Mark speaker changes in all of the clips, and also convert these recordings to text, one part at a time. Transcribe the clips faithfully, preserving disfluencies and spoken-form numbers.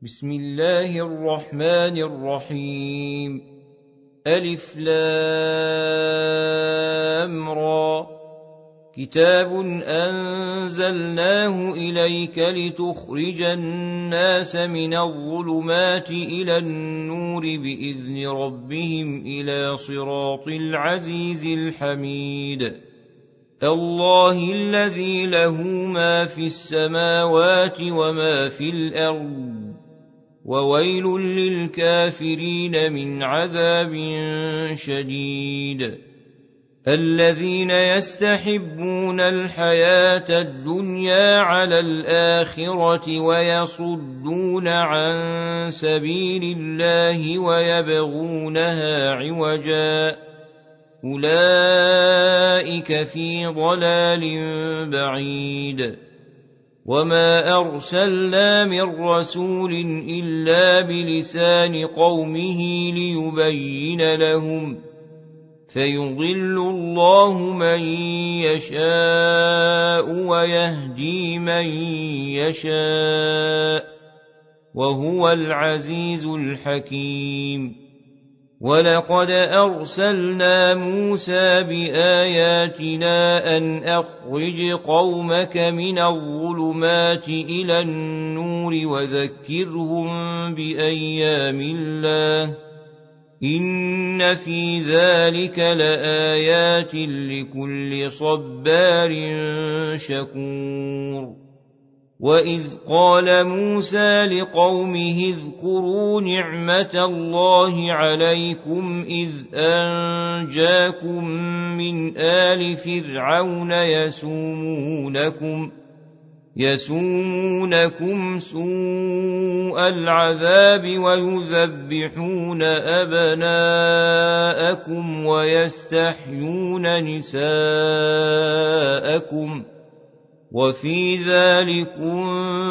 Speaker 1: بسم الله الرحمن الرحيم. ألف لام را. كتاب أنزلناه إليك لتخرج الناس من الظلمات إلى النور بإذن ربهم إلى صراط العزيز الحميد. الله الذي له ما في السماوات وما في الأرض، وويل للكافرين من عذاب شديد. الذين يستحبون الحياة الدنيا على الآخرة ويصدون عن سبيل الله ويبغونها عوجا، أولئك في ضلال بعيد. وما أرسلنا من رسول إلا بلسان قومه ليبين لهم، فيضل الله من يشاء ويهدي من يشاء، وهو العزيز الحكيم. ولقد أرسلنا موسى بآياتنا أن أخرج قومك من الظلمات إلى النور وذكرهم بأيام الله، إن في ذلك لآيات لكل صبار شكور. وإذ قال موسى لقومه اذكروا نعمة الله عليكم إذ أنجاكم من آل فرعون يسومونكم يسومونكم سوء العذاب ويذبحون أبناءكم ويستحيون نساءكم، وفي ذلكم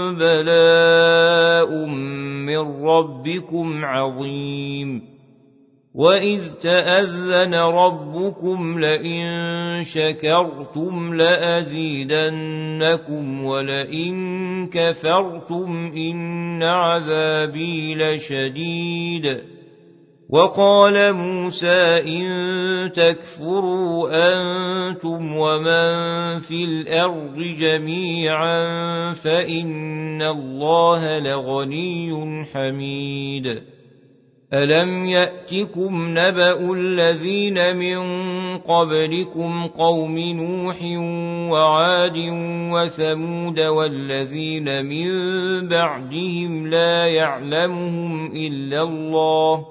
Speaker 1: بلاء من ربكم عظيم. وإذ تأذن ربكم لئن شكرتم لأزيدنكم ولئن كفرتم إن عذابي لشديد. وقال موسى إن تكفروا أنتم ومن في الأرض جميعا فإن الله لغني حميد. ألم يأتكم نبأ الذين من قبلكم قوم نوح وعاد وثمود والذين من بعدهم لا يعلمهم إلا الله،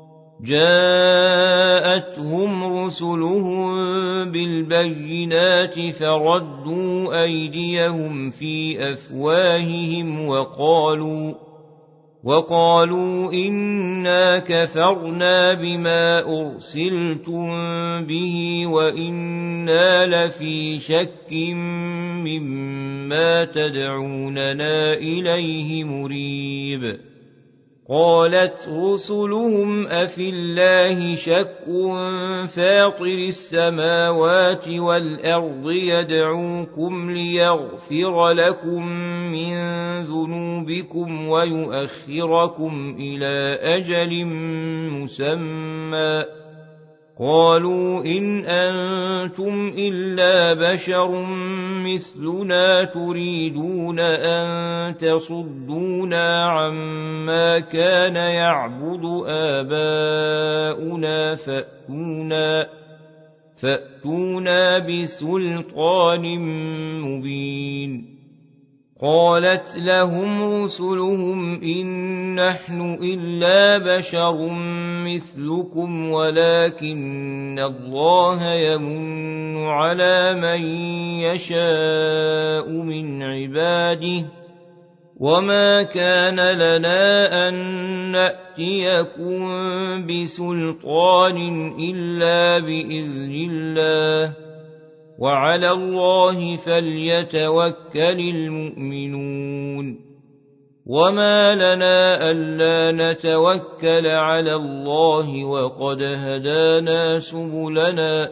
Speaker 1: جاءتهم رسلهم بالبينات فردوا أيديهم في أفواههم وقالوا وقالوا إنا كفرنا بما أرسلتم به وإنا لفي شك مما تدعوننا إليه مريب. قالت رسلهم أفي الله شك فاطر السماوات والأرض يدعوكم ليغفر لكم من ذنوبكم ويؤخركم إلى أجل مسمى، قالوا إن أنتم إلا بشر مثلنا تريدون أن تصدونا عما كان يعبد آباؤنا فأتونا, فأتونا بسلطان مبين. قالت لهم رسلهم إن نحن إلا بشر مثلكم ولكن الله يمن على من يشاء من عباده، وما كان لنا أن نأتيكم بسلطان إلا بإذن الله، وعلى الله فليتوكل المؤمنون. وما لنا ألا نتوكل على الله وقد هدانا سبلنا،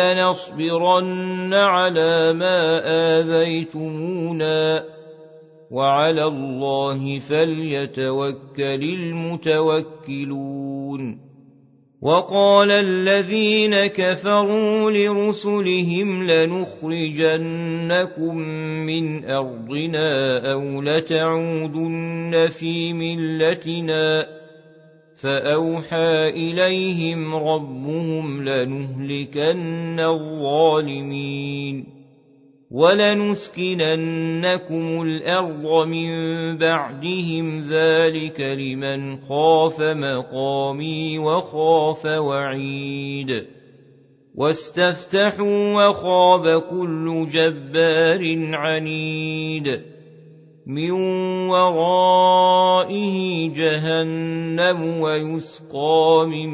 Speaker 1: ولنصبرن على ما آذيتمونا وعلى الله فليتوكل المتوكلون. وقال الذين كفروا لرسلهم لنخرجنكم من أرضنا أو لتعودن في ملتنا فأوحى إليهم ربهم لنهلكن الظالمين ولنسكننكم الأرض من بعدهم ذلك لمن خاف مقامي وخاف وعيد. واستفتحوا وخاب كل جبار عنيد من ورائه جهنم ويسقى من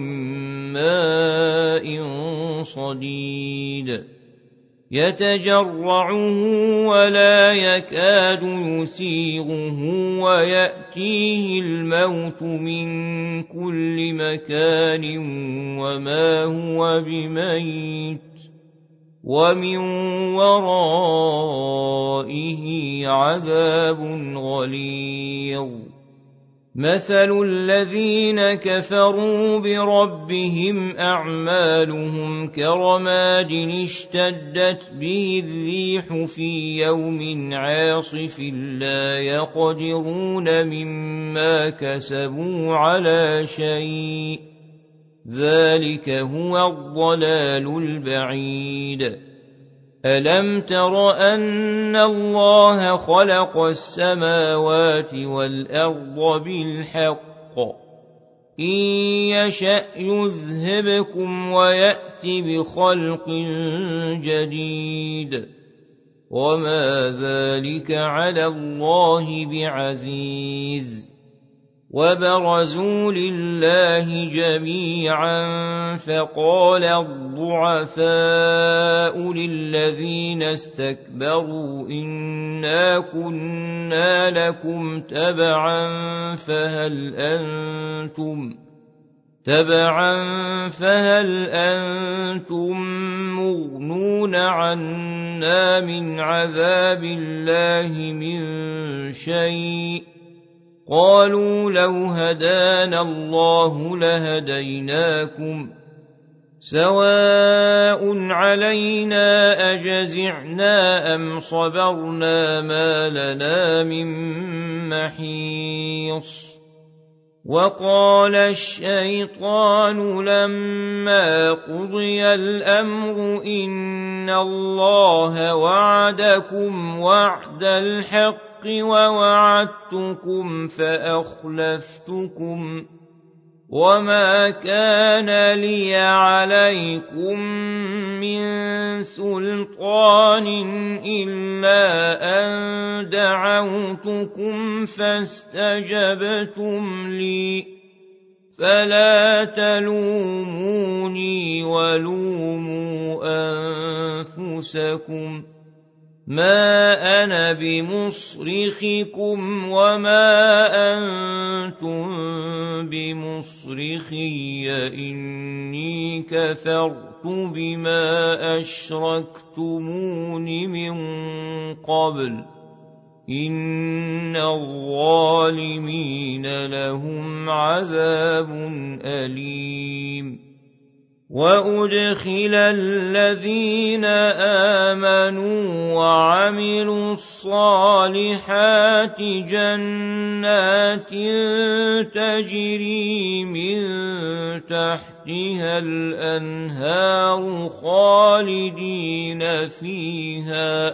Speaker 1: ماء صديد يتجرعه ولا يكاد يسيغه ويأتيه الموت من كل مكان وما هو بميت ومن ورائه عذاب غليظ. مثل الذين كفروا بربهم أعمالهم كرماد اشتدت به الريح في يوم عاصف لا يقدرون مما كسبوا على شيء ذلك هو الضلال البعيد. ألم تر أن الله خلق السماوات والأرض بالحق إن يشأ يذهبكم ويأت بخلق جديد وما ذلك على الله بعزيز. وبرزوا لله جميعا فقال الضعفاء للذين استكبروا إنا كنا لكم تبعا فهل أنتم تبعا فهل أنتم مغنون عنا من عذاب الله من شيء قالوا لو هدانا الله لهديناكم سواء علينا أجزعنا أم صبرنا ما لنا من محيص. وقال الشيطان لما قضي الأمر إن الله وعدكم وعد الحق ووعدتكم فأخلفتكم وما كان لي عليكم من سلطان إلا أن دعوتكم فاستجبتم لي فلا تلوموني ولوموا أنفسكم ما أنا بمصرخكم وما أنتم بمصرخي إني كفرت بما أشركتمون من قبل إن الظالمين لهم عذاب أليم. وأدخل الذين آمنوا وعملوا الصالحات جنات تجري من تحتها الأنهار خالدين فيها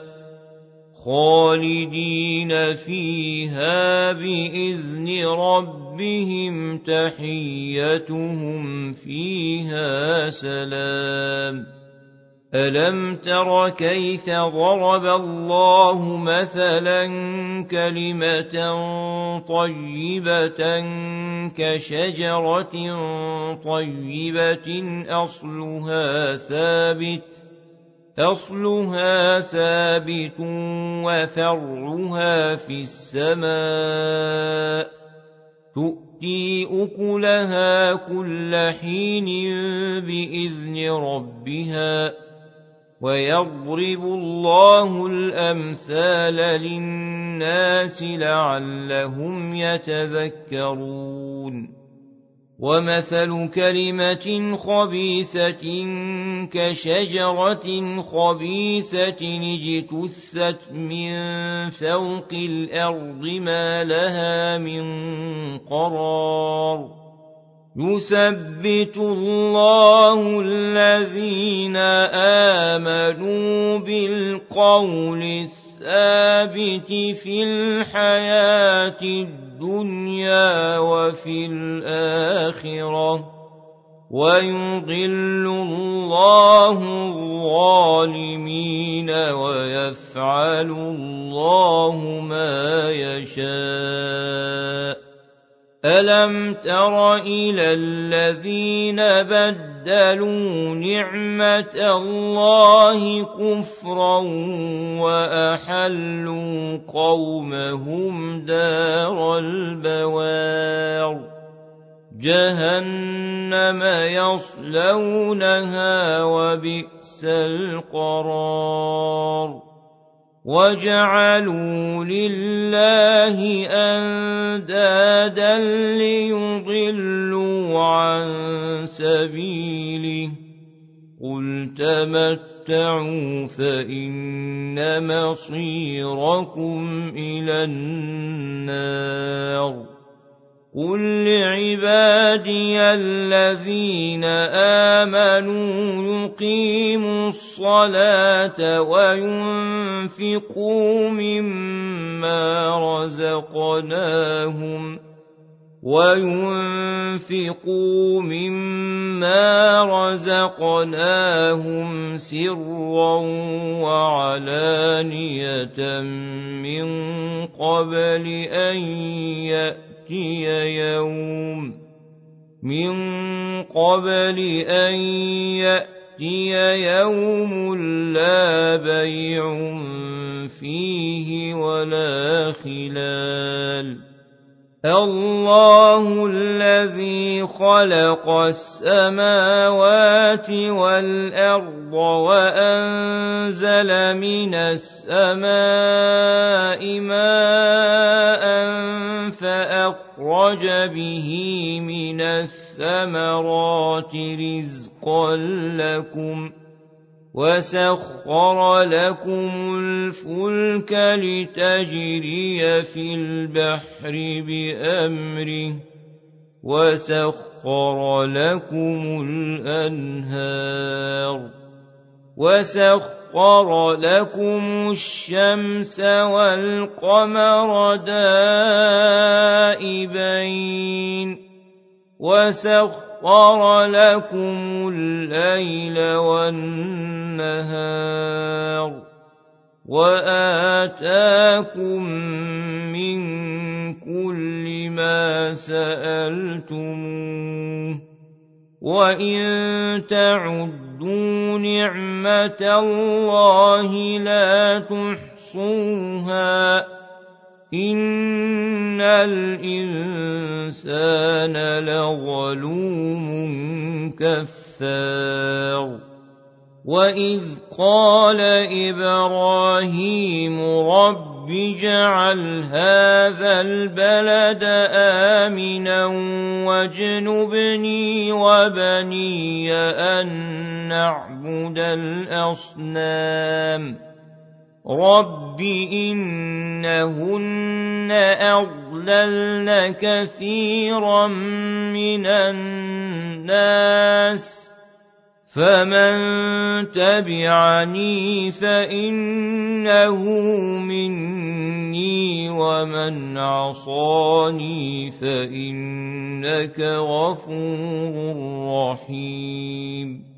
Speaker 1: خالدين فيها بإذن ربهم تحيتهم فيها سلام. ألم تر كيف ضرب الله مثلا كلمة طيبة كشجرة طيبة أصلها ثابت أصلها ثابت وفرعها في السماء تؤتي أكلها كل حين بإذن ربها ويضرب الله الأمثال للناس للناس لعلهم يتذكرون ومثل كلمة خبيثة كشجرة خبيثة اجتثت من فوق الأرض ما لها من قرار يثبت الله الذين آمنوا بالقول الثابت في الحياة الدنيا وفي الآخرة ويضل الله الظالمين ويفعل الله ما يشاء ألم تر إلى الذين بدلوا نعمة الله كفرا وأحلوا قومهم دار البوار جهنم يصلونها وبئس القرار وجعلوا لله أندادا ليضلوا عن سبيله قل تمتعوا فإن مصيركم إلى النار قل لعبادي الذين آمنوا يقيموا الصلاة وينفقوا مما رزقناهم وينفقوا مما رزقناهم سرا وعلانية من قبل أن يأتي يوم من قبل أن يأتي يوم لا بيع فيه ولا خلال الله الذي خلق السماوات والأرض وأنزل من السماء ماء فأخرج به من الثمرات رزقا لكم وسخر لكم الفلك لتجري في البحر بأمره وسخر لكم الأنهار وسخر لكم الشمس والقمر دائبين وسخر سخر لكم الليل والنهار وآتاكم من كل ما سألتموه وإن تعدوا نعمة الله لا تحصوها إن الإنسان لظلوم كفار وإذ قال إبراهيم رب اجعل هذا البلد آمنا واجنبني وبني أن نعبد الأصنام رب إنهن أضللن كثيرا من الناس فمن تبعني فإنه مني ومن عصاني فإنك غفور رحيم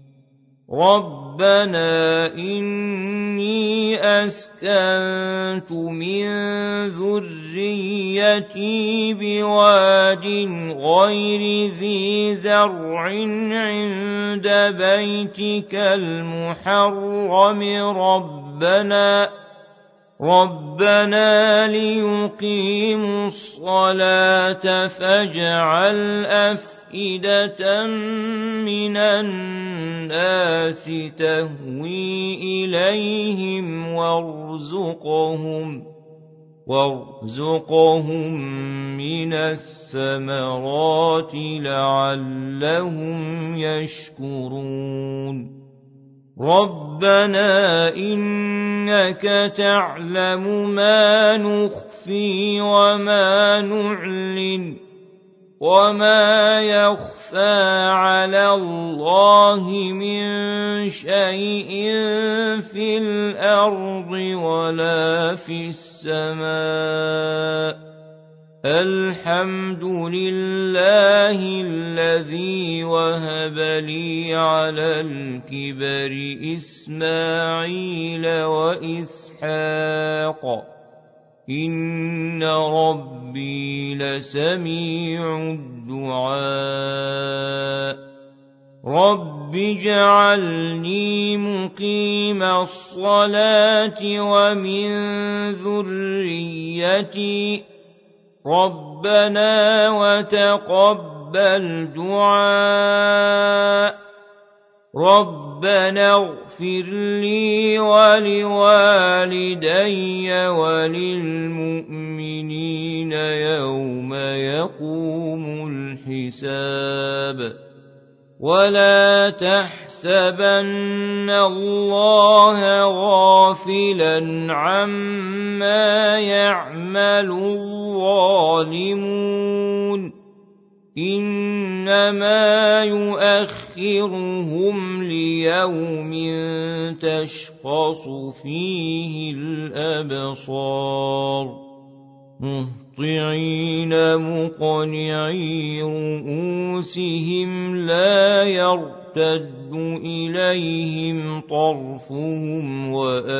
Speaker 1: ربنا إني أسكنت من ذريتي بواد غير ذي زرع عند بيتك المحرم ربنا ربنا ليقيموا الصلاة فاجعل أفئدة من الناس تهوي إليهم وارزقهم وارزقهم من الثمرات لعلهم يشكرون ربنا إنك تعلم ما نخفي وما نعلن وما يخفى على الله من شيء في الأرض ولا في السماء الحمد لله الذي وهب لي على الكبر إسماعيل وإسحاق إن ربي لسميع الدعاء رب اجعلني مقيم الصلاة ومن ذريتي ربنا وتقبل دعاء ربنا اغفر لي ولوالدي وللمؤمنين يوم يقوم الحساب ولا تحسبن الله غافلا عما يعمل الظالمون إنما يؤخرهم ليوم تشخص فيه الأبصار مهطعين مقنعي رؤوسهم لا يرتد إليهم طرفهم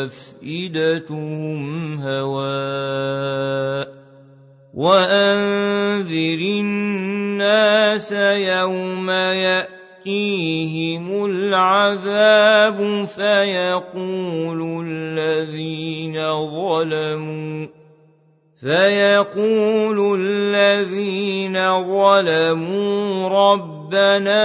Speaker 1: وأفئدتهم هواء وأنذر الناس يوم يأتيهم العذاب فيقول الذين ظلموا فيقول الذين ظلموا ربنا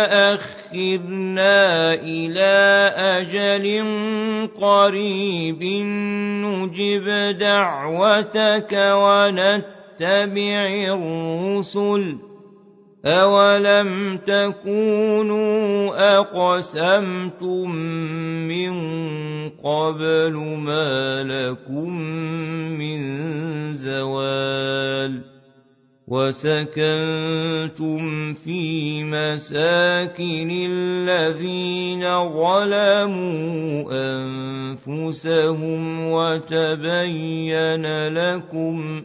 Speaker 1: أخرنا إلى أجل قريب نجب دعوتك ونتبع الرسل أولم تكونوا أقسمتم من قبل ما لكم من زوال وسكنتم في مساكن الذين ظلموا أنفسهم وتبين لكم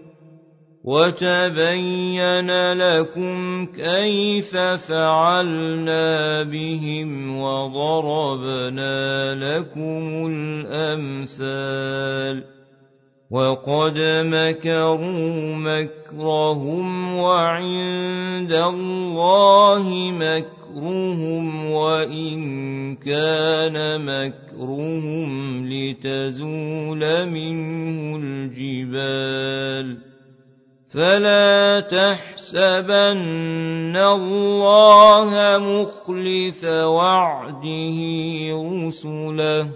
Speaker 1: وتبين لكم كيف فعلنا بهم وضربنا لكم الأمثال وقد مكروا مكرهم وعند الله مكرهم وإن كان مكرهم لتزول منه الجبال فلا تحسبن الله مخلف وعده رسله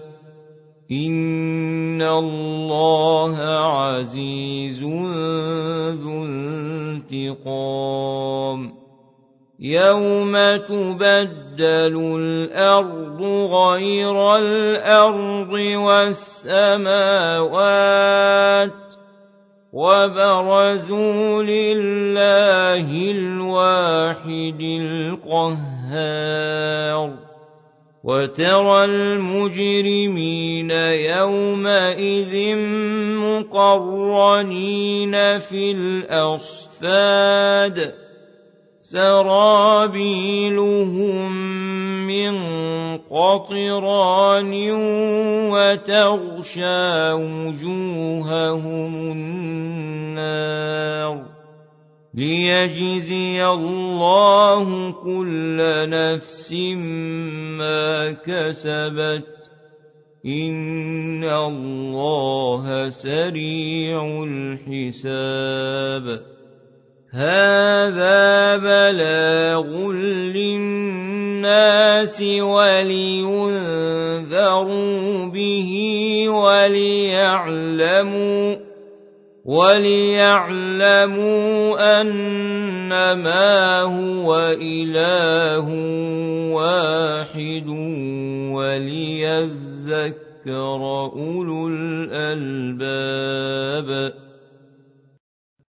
Speaker 1: إن الله عزيز ذو انتقام يوم تبدل الأرض غير الأرض والسماوات وبرزوا لله الواحد القهار وترى المجرمين يومئذ مقرنين في الأصفاد سرابيلهم من قطران وتغشى وجوههم النار ليجزي الله كل نفس ما كسبت إن الله سريع الحساب هذا بلاغ للناس ولينذروا به وليعلموا وَلِيَعْلَمُوا أَنَّمَا هُوَ إِلَٰهٌ وَاحِدٌ وَلِيَذَّكَّرَ أُولُو الْأَلْبَابِ